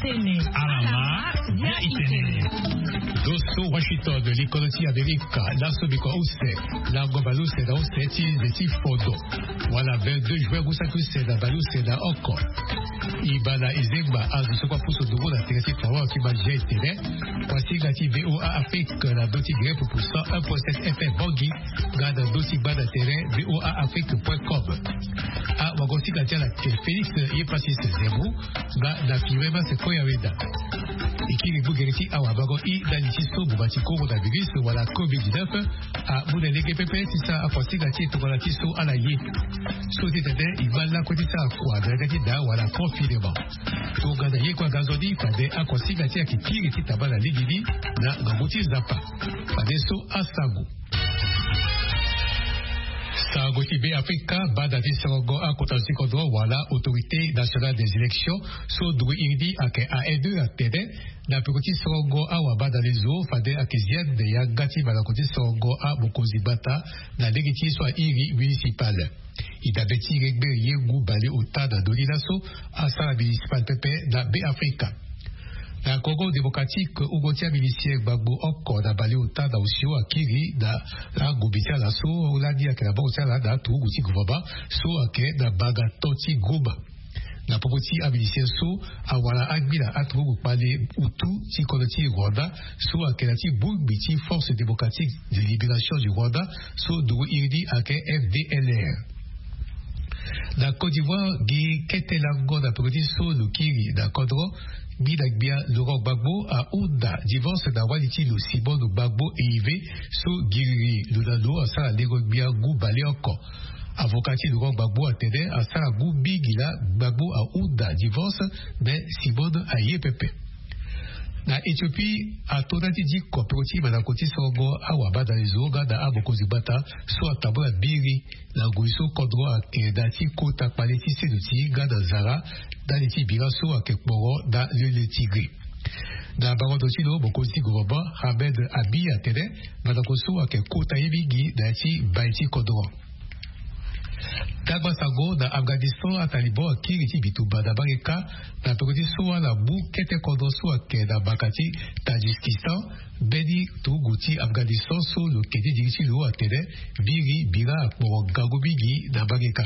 itene. Alama ya itene. Dosso Washington likoloti Amerika nasobiko use na gobaluse na useti zeti fodo. Wala 22 juin gusakuse na baluse na oko. Ibala izemba azusokwa puso dugo na teresi fawa kiba jetene. Wasigati VOA Afrique na doti grepo pusa 1.7 FM Bogi gada doti bada terrain voaafrique.com. A wagosigati la Félix Yepasi Zebu ga na firema se koya weda. Ikiri bugereti awabago i dalichiso bubati coronavirus wala COVID-19 a munelege pepe sisa aposigati tokolatiso ala ye. Sote tete ibala kotisa kwa dragati da wala confinement. Togada ye kwa gazodi fade akosigati akikiri titabala ligidi na gamuti zapa. Fade so asagu. Sago Tibé Africa badati Songo a kotansi kodro wala autorité nationale des élections so dwe indi ake AE2 atede na pekoti Songo a wabada lezo fade akezian de yagati balakoti Songo a bokozi bata na legiti so iri municipal. Idabeti regbe yegu bale utada dolinaso a sala municipal pepe na B Africa. Na Congo démocratique ugotia milicier Gbagbo oko na bale uta da usio akiri da la gobitia la so la dia ke la bosia la da tu uti gvoba so ake da baga toti goba na popoti a milicier so awala agbila atru pale utu ti koloti Rwanda so ake la ti biti force démocratique de libération du Rwanda so do irdi ake FDLR. Na Côte d'Ivoire gi ketelango da popoti so lukiri da kodro Bidagbia Laurent Gbagbo a Ouda divorce da waliti lo Simon Gbagbo e Ive so giri Lulalo a sala Legogbia Gou Baleoko. Avocati Laurent Gbagbo a tede a sala Gou Bigila Gbagbo a Ouda divorce de Simon a Yepepe. Na Éthiopie a tonati di koproti manakoti Songo a wabada lezoga da abokozi bata so atabla biri la guiso kodro a kedati kota paleti seduti gada zara da leti biraso a kekboro da le tigre. Na barodosi no bokozi goba Hamed Abi a tede manakoso a kekota ebigi da ti baiti kodro. Dagbasago na Afghanistan a Taliban kiriti bituba da bareka na pekoti soa la bu kete kodo soa ke da bakati Tajikistan bedi tuguti Afghanistan so lo kete diriti lo a tede biri bira akporo gagobigi da bareka.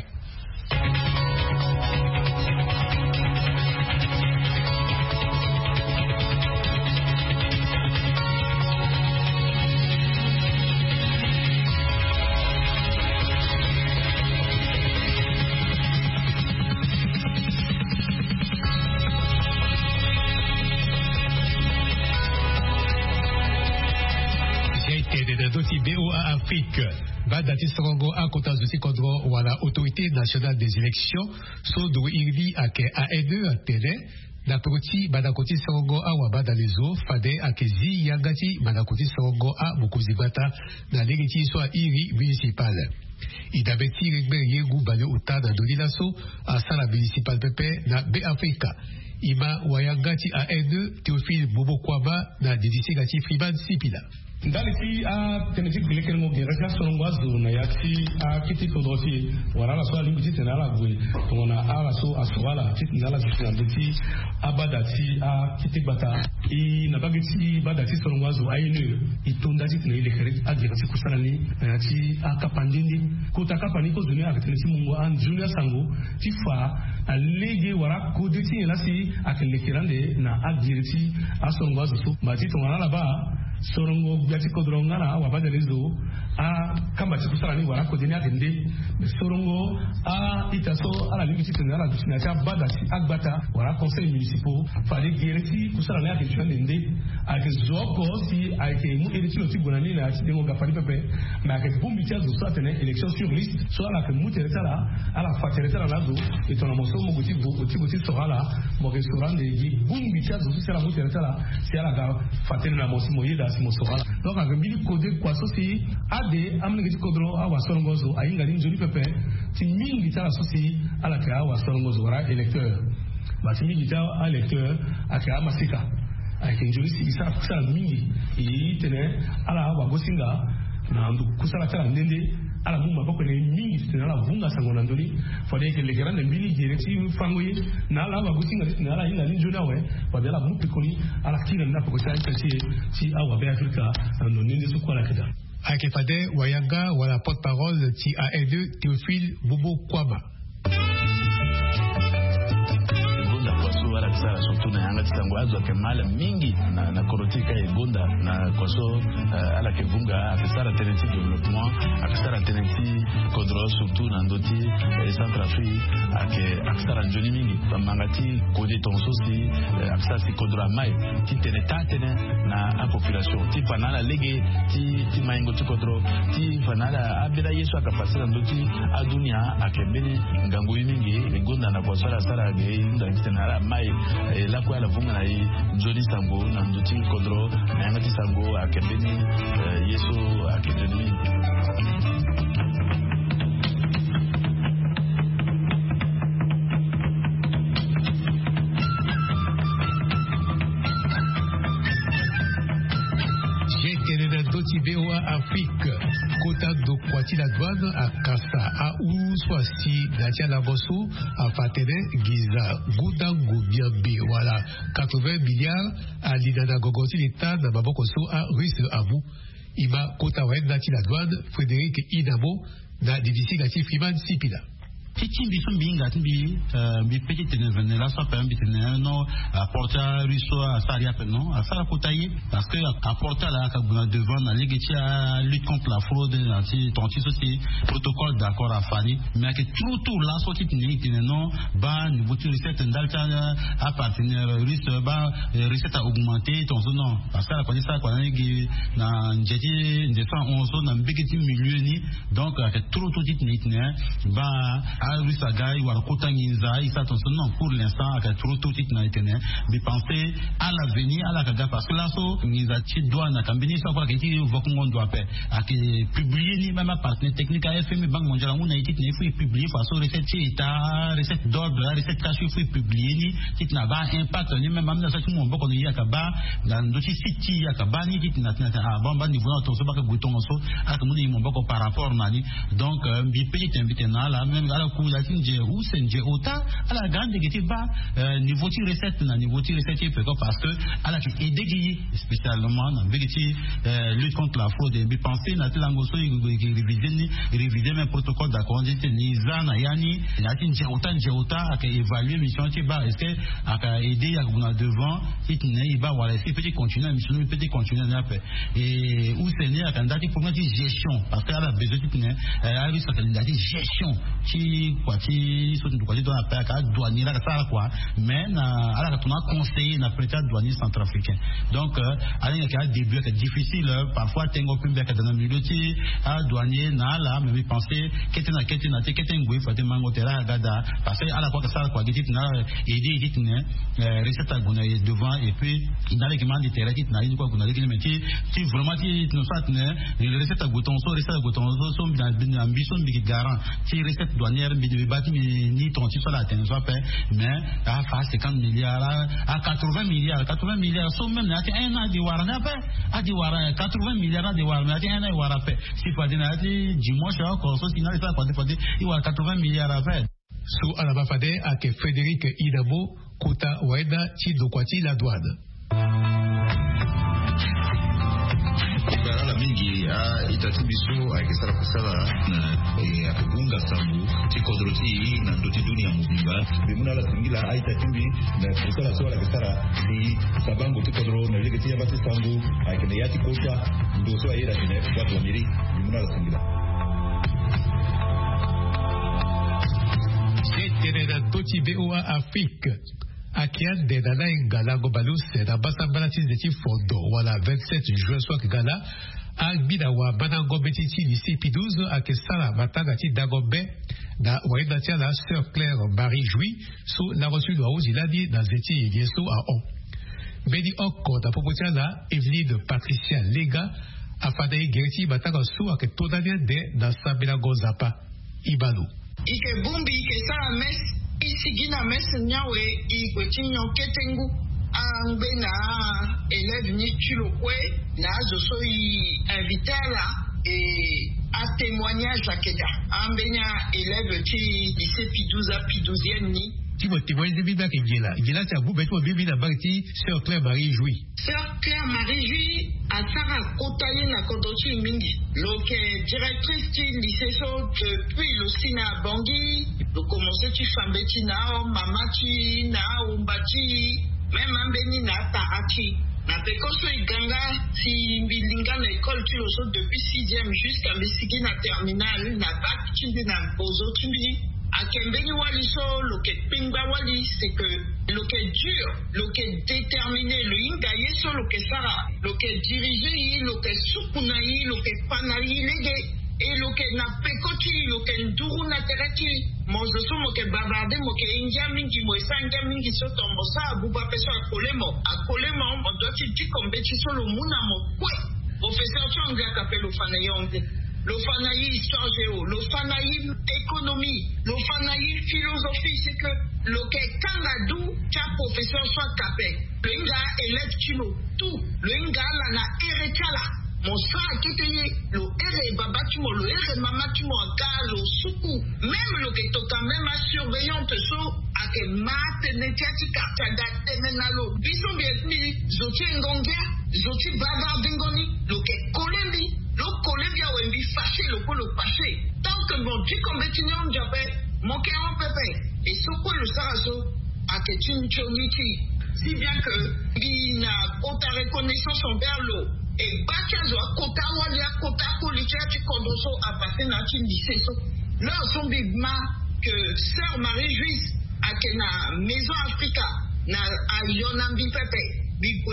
BOA Afrique badati Songo a kotazuti kodro wala autorité nationale des élections so do irdi ake AE2 atede na proti badakoti Songo a wabada lezo fade akezi yagati badakoti Songo a bukozibata na legiti so iri municipal. Idabeti regbe yegu bale utada dolilaso a sala municipal pepe na B Africa. Ima wayagati AE2 Théophile Bobokwaba na didisi gati Friban Sipila. Daliti a tenetik bilekere mo geraka songo azu na yati a kiti kodoti warala so alimbi tenala gwe tona ala so aswala kiti nala zina diti abadati a kiti bata I nabagiti badati songo azu ainu itonda kiti na ilekere a gerati kusalani yati a kapandindi kota kapani ko dunia akitenisi mungo an junior sango tifa a lege wara koditi elasi akelekerande na a gerati a songo azu so bati tona ba sorongo gati kodrongana wabada lezo a kamba kusala ni warako deni atende sorongo a itaso ala limiti tenala dusina cha badati agbata wara conseil municipal fali gereti kusala ni atende a ke zoko si a ke mu eriti lo tigonani na dengo gafari pepe ma ke bumbi cha zo satene élection sur liste so ala ke muteretala ala fateretala lazo etona moso mo guti guti sorala mo ke sorande gi bumbi cha zo sala muteretala si ala ga fatene na mosi moyeda Mosora. Donc, à Gambili Code, quoi, ceci, a des Amnégatis Codro, à Wassorongozo, à Ingalim Joli Pepe, Timing Guitar associé à la Ka, Wassorongozo, électeur. Timing Guitar à électeur, à Ka Masika. Avec une jolie Sibisa, Kusa Mingi, et tenait à la Wagosinga, Kusala Nende, ala mumba bako ne mingi tena la vunga sangona ndoni fode ke le grande mbili direti fangoye na la bagusinga na la inga ninjona we fode la mupikoli ala kina na poko sai si awa be Afrika no nindi su kwala kada akefade wayanga wala porte-parole ti AE2 Théophile Bobo Kwaba. Surtout na yanga titango azo ke mala mingi na korotika ebonda na koso ala ke bunga akisara teneti development akisara teneti kodro surtout na ndoti Centrafrique akisara njoni mingi bamangati kodi tonso si akisara si kodro mai ti tenetane na population ti panala lege ti maingo ti kodro ti panala abira yesu akapasira ndoti adunia akembeni ngango mingi egonda na koso ala sara ge ndangisena mai la kwa la vunga na njoni sango na nduti kodro na yangati sango akembeni yesu akendeni VOA Afrique, Kota do Kwati la douane à Kassa, à Ouswasi, Natia Lagosso, à Fatene, Giza, Goudango, Biambi, voilà, 80 milliards à Linana Gogoti, l'État, Namabokoso, à Russe, à vous. Ima Kota Wen, Natia la douane, Frédéric Inamo, na Divisi Gati Freeman Sipila. Titi bisum binga timbi bi petit tenevene la so pem bitene no apporta russo a saria penno a sara kotayi parce que apporta la ka buna devant na ligitia lutte contre la fraude anti tonti aussi protocole d'accord à fani mais que tout la so titi non ba niveau recette ndalta à partenaire russe ba recette a augmenté ton non parce que la connait ça quoi na njeti ndefan 11 na mbigiti milieu ni donc que tout titi ba Russa Gaï ou à Kotanginza, il s'attend non pour l'instant à trop tout n'a été né, mais penser à l'avenir, à la Kaga, parce que là, nous avons droit à Kambini, ça va qu'il y ait un doit faire, à publier ni même à partenaire technique à FMI, Banque mondiale, on a été publié, façon recette état, recette d'ordre, recette cachée, il faut publier ni, qui n'a pas impact, ni même dans ce moment, on y a Kaba, dans d'autres sites, il y a Kaba, ni qui n'a pas bon, niveau, on se bat que bouton, à que nous avons par rapport, donc, petit invité là, même à la cour, ou c'est ota à la grande négative bas niveau de recette na niveau de recette parce que à la aidé spécialement dans vérité lutte contre la fraude et penser na telangoso réviser même protocole d'accord ni zana yani na ota à évaluer mission qui bas est-ce que à aider à vous devant il va voilà c'est petit continuer mission petit continuer après et où c'est né à candidat pour dire gestion parce que à la besoin à lui ça candidat gestion qui quoi qui sont du côté de la paix à douanier là ça quoi mais à la tourna conseiller na prêter douanier centrafricain donc à un début c'est difficile parfois tengo pimbe ka dans milieu ti à douanier na là mais penser ketena ngwe fate mangotera gada parce que à la fois ça quoi dit na aider dit na recette gona devant et puis dans les commandes de terrain qui na quoi gona mais qui vraiment qui nous soit ne recette goton so dans ambition bi garant qui recette douanière bi de bâti ni ton sur la terre soit fait mais à face 50 milliards à 80 milliards so même na un an de warana fait a di warana 80 milliards de warana un an warana fait si pas dina di dimanche encore so sinon ça pas il y a 80 milliards à faire sous alabafade avec Frédéric Inamo Kota Weda ti dokwati la douane barala mingi itatibiso akisara kusala na kugunga sambu tikodroti na ndoti dunia mubimba bimuna la singila aitatimbi na kusala swala kisara ni sabango tikodro na ile kitia basi sambu akene yati kota ndo so ayira kine watu wamiri bimuna la singila c'était la Toti VOA Afrique Akian de Dana Ngala Gobalus na Basambala Tizeti Fondo wala 27 juin soit Gala Agbidawa Banango Betiti lycée P12 Akesala Matagati Dagombe na Waïdatia la sœur Claire Marie Jouy sous la reçue de Aoziladi dans Zeti Yeso à On. Bedi Oko da Popotia la Evelyne Patricia Lega Afadei Gerti Bataga sous Ake Todania de na Sabina Gozapa Ibalu. Ike bumbi ike sara mes isigina mes nyawe ikwetinyo ketengu angbe na élève ni tulokwe na zo so yi invité là et à témoignage à Keda. Ambenya élève qui lycée Pidouza Pidouzienne ni. Tu vois bibi ba kengela. Gela ta bu beto bibi na bakti sœur Claire Marie Jouy. Sœur Claire Marie Jouy a Sara Kotaye na Kodochi Mingi. Loke directrice du lycée so depuis le Sina Bangui. Le commencé tu fambeti na mamati na umbati même ambeni na taaki. Na pekoso iganga si mbilinga na école tu le depuis 6e jusqu'à Messigui na terminale na bac tu na bozo tu à Kembeni Wali so loke pingba wali c'est que loke dur loke déterminé le ingaye so loke sara loke dirigé loke sukunayi loke panayi lege et loke na pekoti loke nduru na tereti mozo so moke bavarde moke india mingi moisa india mingi so tombo sa buba peso akolemo on doit ti kombeti so lo muna mo kwe professeur Changa kapelo fanayonde le fanaï histoire géo, le fanaï économie, le fanaï philosophie, c'est que le kangadou, cha professeur soit capé, le inga élève tino, tout, le inga la na eretala, mon sa keteye, le ere baba tumo, le ere mama tumo, le soukou, même le ketoka, même à surveillante so, à que mate netiati kartada temenalo, bison bietni, zoti ngongia, zoti baba bingoni, le ke kolembi. Le collègue a envie fâché le coup le fâché. Tant que mon Dieu comme bétignon j'appelle mon cœur en pépé. Et ce coup le sarazo a que tu n'choniti. Si bien que il a quota reconnaissance envers l'eau. Et bakazo a quota walia quota politia tu condoso a passé na tu lycée so. Là son bigma que sœur Marie Jouisse a que na maison Africa na a yonambi pépé.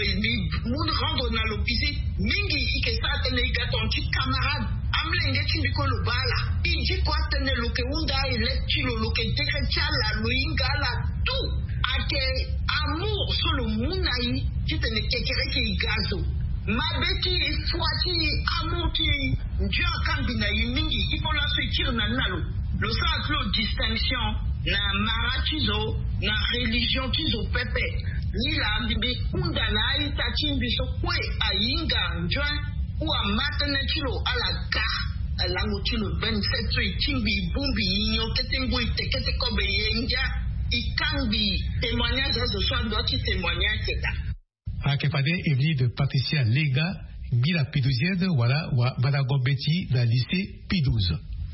Moun rendre na l'opisi mingi ike sa tene igaton ti camarade amlenge ti bikolo bala iji kwa tene loke unda electi lo loke terechala lo ingala tout ake amour solo munai ti tene kekere ki igazo mabeti fuati amour ti ndia kambi na mingi ipola sekir na nalo lo sa klo distinction na maratizo na religion tizo pepe ni la bibi kunda na ita chimbi so kwe ayinga njwa uwa matene chilo ala ga alango chilo 27 chimbi bumbi inyo ketengo itekete kobe yenja ikambi témoignage de soi doit témoignage keta akepade evli de Patricia Lega bila Pidouzienne wala wa badagobeti da lycée P12.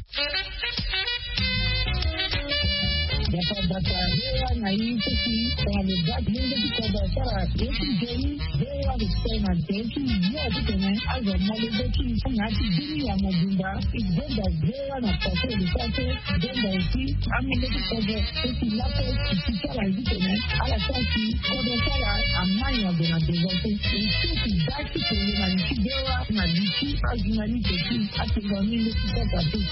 Data na hii kwa mabaki mingi kwa sara yetu jeni dewa kusema teki yote tena azo malebeki na tibini ya mabunda igenda dewa na pasa ilipate igenda uti ameleki kwa teki lapo kisara hivi tena ala kasi kwa sara amanya na devote teki baki kwa na dewa na diki azimani teki atingani kwa tatu.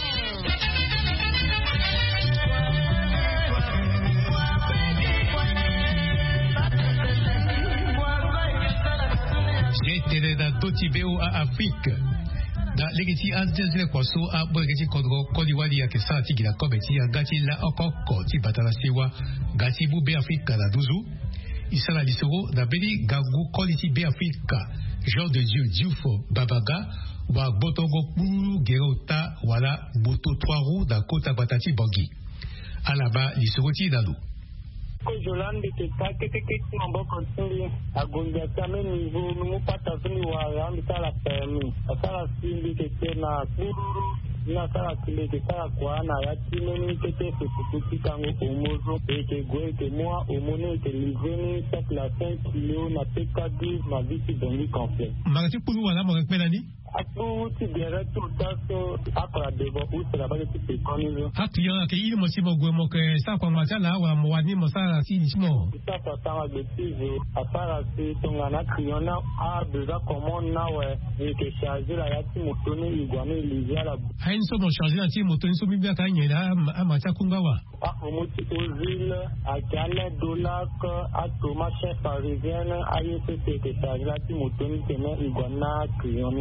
J'étais dans Totibéo à Afrique. Dans l'égiti anzele kwaso a bogeti kodro kodiwali ya kesati gila kobeti ya gati la okoko ti batala sewa gati bu be Afrika la duzu. Isala lisoro da beli gagu koliti be Afrika. Jean de Dieu Dioufo Babaga wa botongo puru gerota wala boto 3 roues da kota batati bogi. Alaba lisoro ti dalu. Jolande que mambo continue a gonjata me niveau nous pata vini wa yambita la permis asala simbi que na kururu na sala kile que sala kwa na ya timeni que te fukuti kango omozo que goe que moi au monnaie que liveni cette la 5 kilo na PK12 ma vie dans complet magati pulu wala mo rekmelani Aku ti gere tout ça so akora debo usra ba ti pe konizo. Akiyo ke ile mo simo gwe mo ke sa kwa matala wa mo wani mo sa si nismo. Sa kwa sa de tizo afara si tongana kriona a beza common na we ni ke charger la yati motoni igwani liziala. Hain so mo charger na ti motoni so bibia ka nyela amacha kungawa. A omoti ozile a kale dollar a toma chef parisienne a yese ke charger la ti motoni tene igwana krioni la.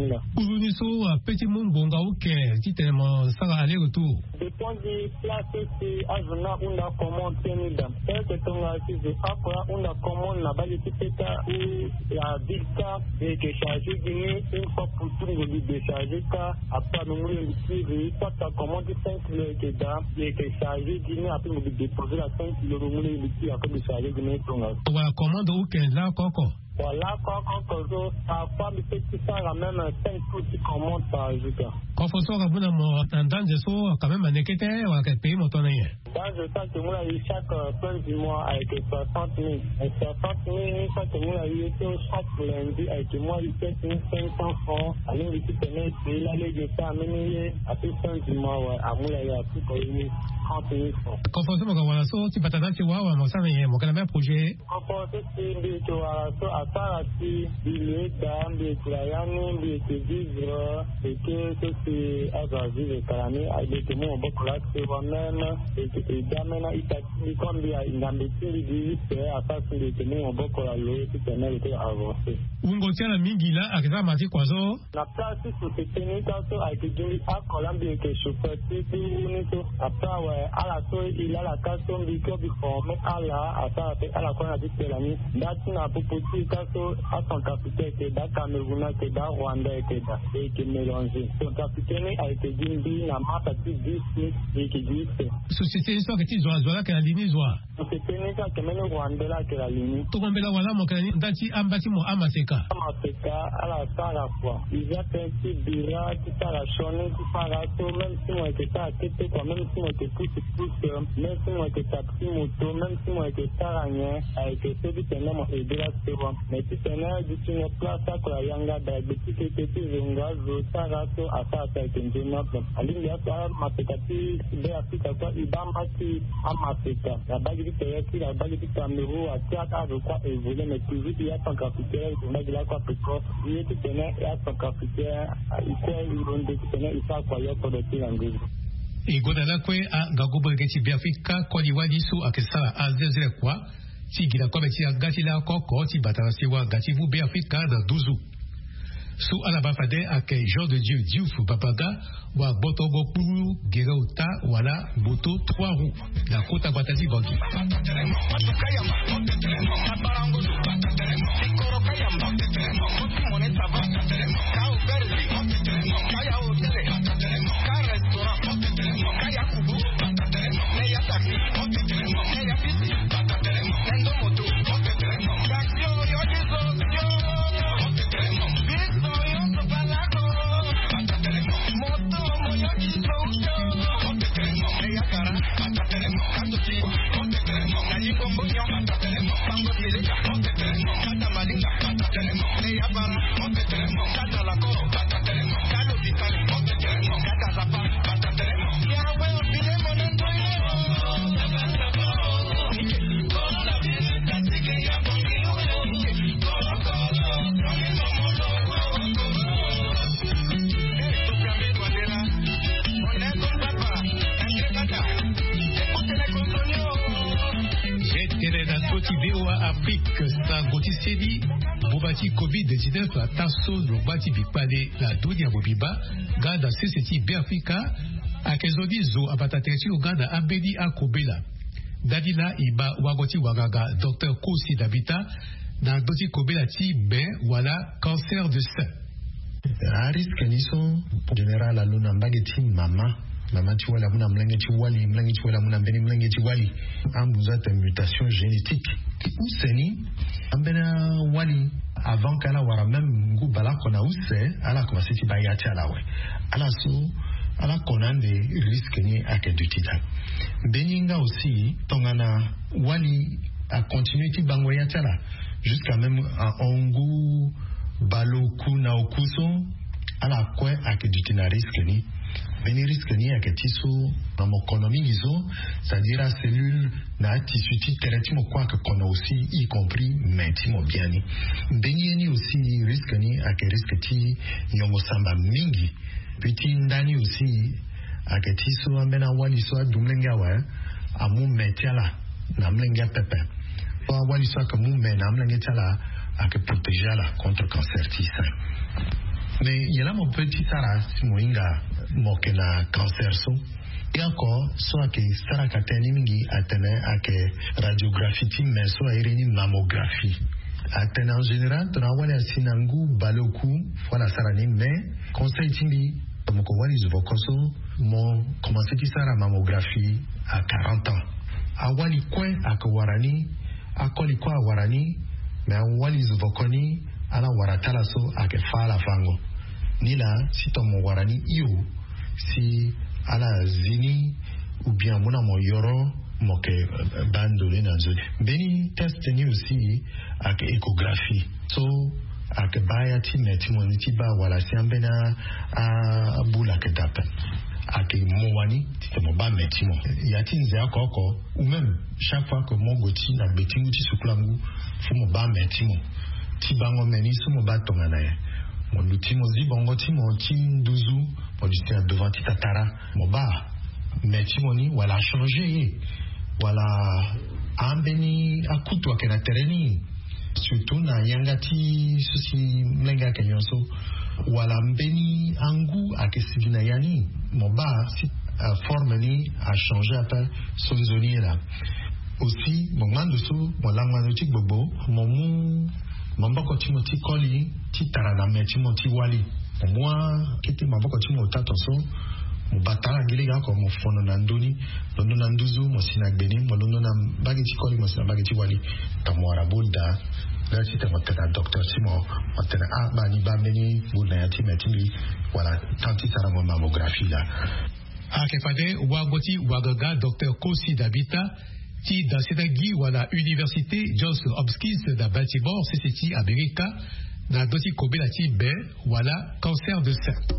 Koulouniso a petit mungonga ouke qui tellement ça va aller retour. Dépend du place si azuna unda commande tenida. Que tonga si de akora unda commande na bali tipeta ou la vista et que charger dîner une fois pour tout le décharger ka après nous le suivre pas ta commande 5 kg que da et que charger dîner après nous déposer la 5 kg nous le petit après décharger dîner tonga. Voilà commande ouke là koko. Voilà, quand à femme petit ça ramène 5 coups qui commande par jour. Quand faut ça rabuna mo dans je so quand même anekete ou que pays motonaye. Dans je sens que moi eu chaque fin du mois avec 60 000. Et 60 000 ça que moi eu chaque lundi avec moi 7 500 francs. Alors le petit tenait c'est là les ça amener à tout fin du mois ouais à moi il y a plus que 30 000 francs. Quand faut ça mo voilà so tu patana tu wa mo ça mais mo kana même projet. Quand faut ça c'est que voilà so Sarati, il dame de Klayani, de vivre, et que c'est Azazi de Kalani, avec le mot Bokola, c'est moi-même, et que Damena, il t'a dit comme il y a une ambition de c'est à ça que le mot Bokola, le qui était avancé. Ungotia la mingila, à ça, Mati Kwazo. La place sur ce tennis, avec le à Colombie, que je peux dire, après, ouais, à la soirée, il a la casson du cœur du formé à la fois, à dit que l'année, d'attendre pour petit. À son capitaine qui est dans Cameroun, qui est dans Rwanda, et qui est mélangé. Son capitaine a été dit, n'a pas parti 10 et qui dit société histoire que tu dois que la ligne soit. Société n'est pas que même Rwanda là que la ligne. Tout comme voilà mon canani dati ambati mo amaseka. Amaseka à la fin la fois. Il y a un petit bira qui part à chôner, qui part à tout, même si on était à tête, quand même si on était pousse, même si on était taxi moto, même si on était saragné, avec celui qui est là, et de la mais si tu n'as dit une place à la yanga diabétique et que tu zunga zota rato à ça avec un jeune ali ya ça matekati de Afrika kwa ibamba qui amaseka la bague qui la bague qui Cameroun à théâtre de quoi évoluer mais toujours il y a son capitaine on a dit là quoi peut-être il tu tenais et à son capitaine il quoi il ronde tu tenais il ça quoi il y a pour le tirangue et godala kwe a gagobo ngeti biafrika kwa liwadi su akesala azezele kwa Tigila kwa beti ya gati la koko ti batanasiwa gati vu be Afrika na 12 août. Sous alabafade ake Jean de Dieu Diouf Papaga wa botogo puru gerauta wala boto 3 roues. La kota batati bangi. COVID-19 a tasso lo bati bipale la dunia bobiba gada seseti Afrika akezodi zo abatateti uganda abedi akobela dadila iba wagoti wagaga Dr Kosi Dabita na doti kobela ti ben wala cancer de sein a risque niso general aluna mbageti mama ti wala muna mlenge ti wali mlenge ti wala muna mbeni mlenge ti wali ambuza ta mutation génétique useni ambena wali avant qu'ala wara même ngu bala kona use ala ko siti ba yati ala we ala so ala kona de risque ni akedutida beninga aussi tongana wali a continuer ti bango yati ala jusqu'à même à ongu baloku na okuso ala ko akedutina risque ni beni risque ni aketiso dans mon économie iso c'est-à-dire la cellule na tissu ti traitement quoi que qu'on a aussi y compris maintenant bien ni beni ni aussi risque ni ak risque ti nyongo samba mingi petit ndani aussi aketiso ambena wali so dumlenga wa amu metiala na mlenga pepe wali so ka mu mena mlenga tala ak protéger la contre cancer ti sein mais il y a là mon petit Sarah Simoinga mokena cancer so et encore soit que Sarah kateni mingi atene ake radiographie mais soit ireni mammographie atene en général tona wale sinangu baloku voilà Sarah ni mais conseil timbi moko wali zuvokoso mon commencé ti Sarah mammographie à 40 ans awali kwen akawarani akoli kwa warani mais awali zuvokoni ala waratala so ake fala fango nila si tomo warani iyo si ala zini ou bien mona mo yoro moke bandole na zone beni test ni aussi ake échographie so ake baya ti meti mo ti ba wala si ambena a bula ke dapen ake mowani ti mo ba meti mo yati nze akoko ou même chaque fois que mon goti na betingu ti suklangu fu mo ba meti mo ti bango meni su mo ba tongana ye mon luti mo zi bongo ti mo ti nduzu mo di ti devant ti tatara mo ba meti mo ni wala changer ye wala ambeni akutu ake na tereni surtout na yanga ti susi mlenga ke nyonso wala mbeni angu ake sigina yani mo ba si forme ni a changer après sonzoni là aussi mon mando so mo langwano ti gbogbo mo mu mamboko ti mo ti koli ti tarana me ti mo ti wali moi kiti mamboko ti mo tato so mo batala ngili ga ko mo fono na ndoni londo na nduzu mo sinagbeni mo londo na bagi ti koli mo sina bagi ti wali ta mo arabulda là si mo tena docteur si mo tena ba ni ba meni bulna ya ti metimi wala tanti sara mo mammographie là akefade wagoti wagaga docteur Kosi Dabita ti da Sedagi wala Université Johns Hopkins da Baltimore CCT America na doti kobela ti be wala cancer de sein.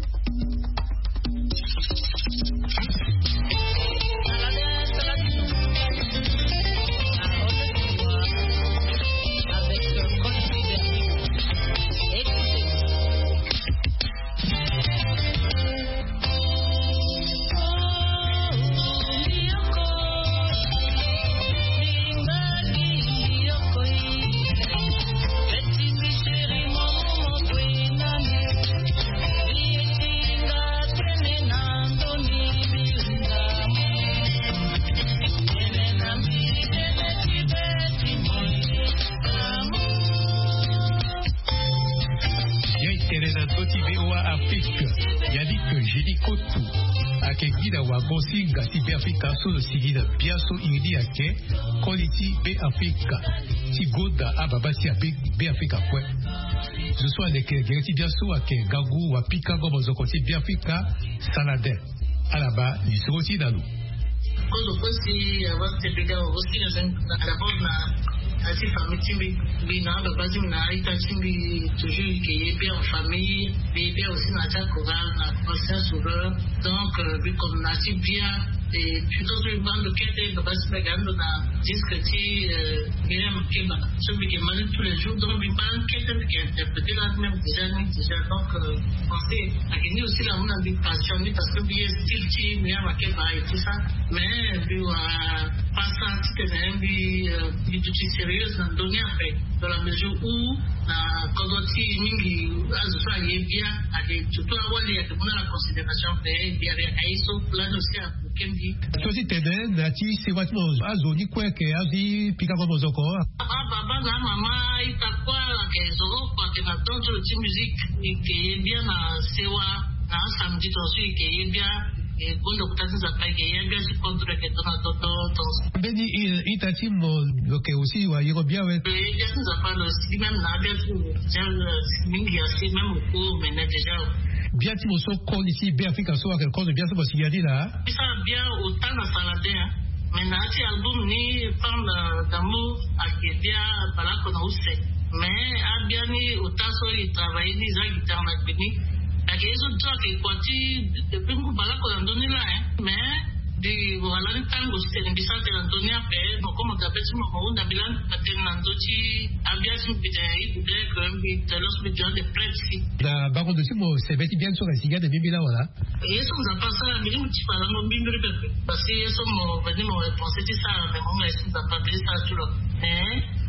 Wagosi ngati be Afrika so sigida biaso indi yake quality be Afrika ti goda ababasi be Afrika kwe je sois avec gereti biaso ake gagu wa pika go bozoko ti be Afrika salade alaba lisoti dalu kozo kosi avante bega aussi na d'abord na ati famille bi na ba basi na ita chimbi toujours que est bien en famille bébé aussi na ta coral na conscience souvent donc bi comme na ti bien et plutôt une bande qui était basi begando na disque ti Miriam Keba celui qui manie tous les jours donc bi bande qui était qui interpréter la même déjà donc penser à gagner aussi la mon bi passion parce que bi style ti Miriam Keba et tout ça mais bi passant ti bi tout sérieuse dans donner après dans la mesure où na kogoti mingi azwa yebia ade tuto awali ya kuna la considération fait bien aiso plan aussi à kendi tosi tede na ti sewatmo azoni kweke azi pika ko bozoko baba na mama itakwa ke zoro kwa ke na tonto ti musique ke yebia na sewa na samedi tosi ke yebia kundo kutatiza pake yanga si kontra ke tona toto beni itati mo loke aussi wa yego bien we ya ça pas le si même na bien tout mingi assez même au mais déjà bien ti mo so ko ici be Afrika so ke ko bien so bo sigadi là ça bien autant na salade mais na ti album ni femme d'amour akedia balako na use mais a bien ni autant so il travaille ni za guitare na beni ake hizo toke kwa ti pingu balako la ndoni la mais di wala ni tango sene bisate la ndoni ape mo como gabeti mo unda bilan paten na ndoti abiasi bidai bidai ko mbi telos bidai de presi da bako de simo sebeti bien so resiga de bibila wala yeso za pasa la milimu ti pala no bimbiri parce que yeso mo veni mo penser ti ça mais mo yeso za pas ça tout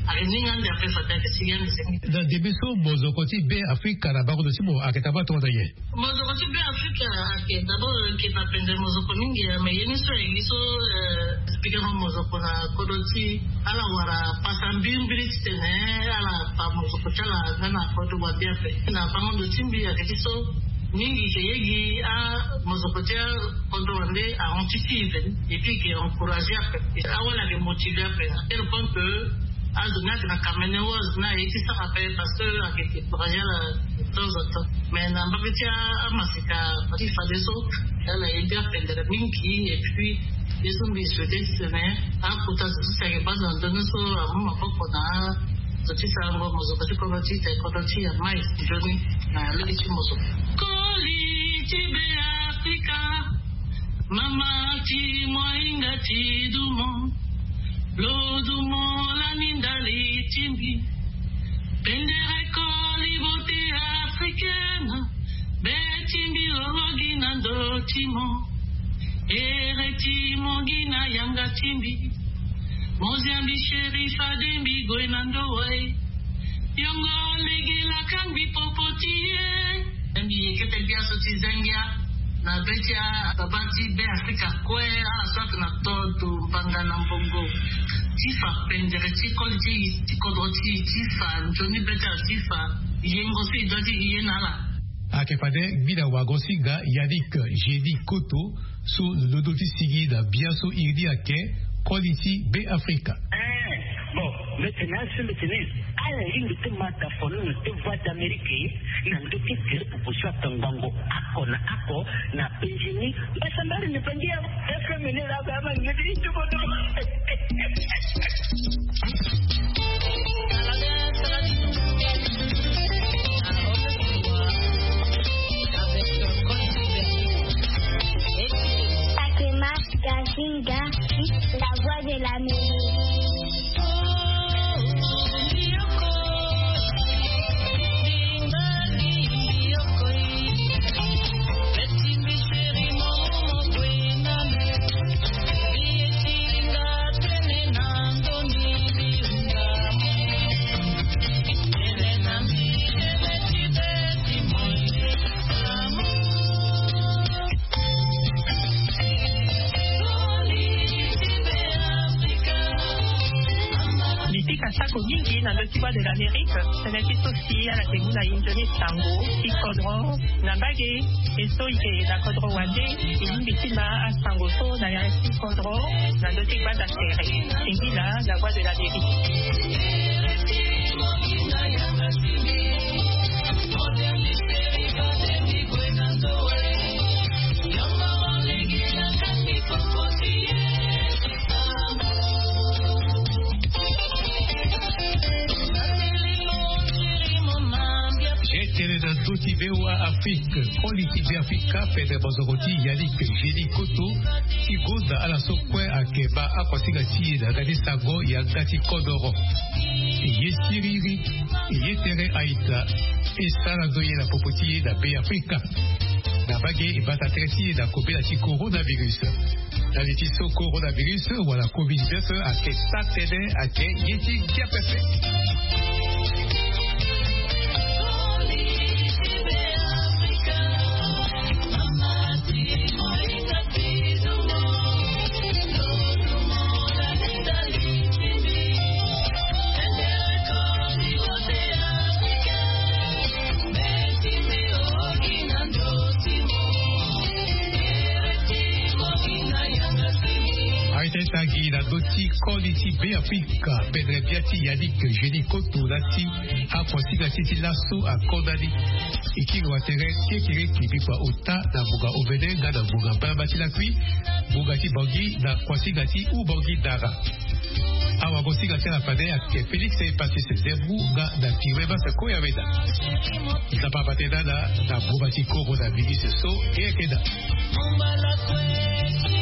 na debiso mozokoti be Afrika na bako dosimo aketaba tonda ye mozokoti be Afrika aketaba kita pende mozoko mingi me yeniso eliso speaker mozoko na kodoti ala wara pasambimbiri tene ala pa mozoko chala na kodo wa biape na bango do timbi aketiso mingi keyegi a mozokotia kodo wande a anticipé et puis qui encourager awala ke motiver à tel point que à donner la caménéose na et ça rappelle parce que à quelque projet là de temps en temps mais na babetia masika il fallait ça elle a aidé à prendre mingi et puis ils ont dit souhaiter semaine à côté de ça que pas dans donner ça à mon papa na toti ça ngo mozokoti kodoti te kodoti ya mai joni na leki mozo koli tibe Afrika mama ti moinga ti dumo Lodumo la nindali timbi Pendere coli vote africaine Betimbi ologi nando timo Ere timo gina yanga timbi Moziambi sherifa dembi goe nando wai Yongo legi la kambi popotie Embi kete bia soti zengia na betia babati be Afrika kwe ala swak na todo banga na mbongo tifa pendere tikolji tikodoti tifa njoni beta tifa yengo si dodi yenala akepade vida wagosi ga yadik jedi koto so lodoti sigi da biaso irdi ake quality be Afrika bon maintenant c'est le tennis ala ingi tumata fono te voix d'Amérique na ndoki tire proposition tangango ako na penjini basambari ni pendia FM ni la kama ngidi tukoto Akema Gazinga la voix de l'Amérique. Sako mingi na le tiwa de l'Amérique, ça n'est aussi à la teguna injoni tango, ikodro, nambage, et soike na kodro wade, et l'imbitima à tango so, na yasi kodro, na le tiwa d'astere, et là, la voix de l'Amérique. Doti bewa Afrique, quality be Afrika, Pedro Bozoroti, Yadik, Jedi Koto, Tigoda ala sokwe akeba akwasiga tiida gadi sago ya gati kodoro. Yesiriri, yetere aita, esara doye la popoti da be Afrika. Na bage ibata tresi da kopela ti coronavirus. Na litiso coronavirus wala COVID-19 ake satede ake yeti kiapepe. Tagi la doti quality be Afrika pedre biati yadik jedi koto lati akwasi la titi lasso a kodadi iki watere kekire kipipa ota na buga obede ga na buga babati la kui buga ti bogi na kwasi gati u bogi dara awa bosi gati la fade a Félix e passé ses zebru ga na tiweba se koya veda na papateda na buga ti coronavirus so e keda